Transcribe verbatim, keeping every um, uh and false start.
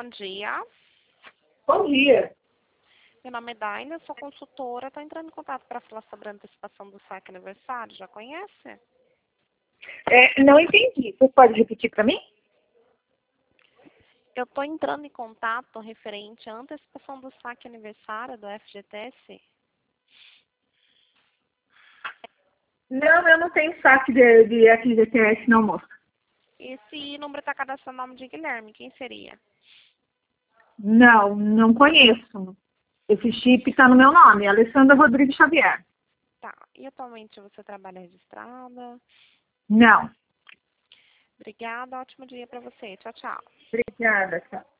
Bom dia. Bom dia. Meu nome é Daina, sou consultora. Estou entrando em contato para falar sobre a antecipação do saque aniversário. Já conhece? É, não entendi. Você pode repetir para mim? Eu estou entrando em contato referente à antecipação do saque aniversário do F G T S. Não, eu não tenho saque de, de F G T S não, moça. Esse número está cadastrado no nome de Guilherme. Quem seria? Não, não conheço. Esse chip está no meu nome, Alessandra Rodrigues Xavier. Tá. E atualmente você trabalha registrada? Não. Obrigada. Ótimo dia para você. Tchau, tchau. Obrigada, tchau.